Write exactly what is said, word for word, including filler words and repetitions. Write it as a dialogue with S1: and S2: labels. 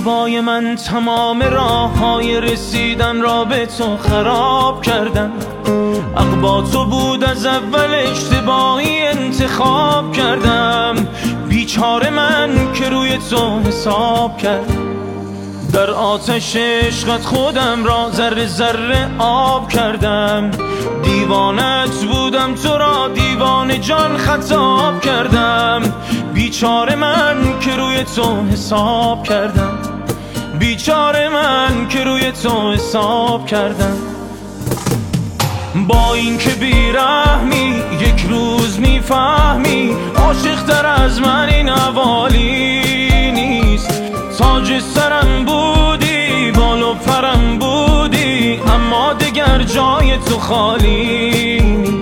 S1: زیبای من تمام راه های رسیدن را به تو خراب کردم. حق با تو بود از اول، اشتباهی انتخاب کردم. بیچاره من که روی تو حساب کردم. در آتش عشقت خودم را ذره ذره آب کردم. دیوانت بودم، تو را دیوانه جان خطاب کردم. بیچاره من که روی تو حساب کردم. بیچاره من که روی تو حساب کردم. با این که بیرحمی یک روز میفهمی، عاشق تر از من این حوالی نیست. تاج سرم بودی، بال و پرم بودی، اما دگر جای تو خالی نیست.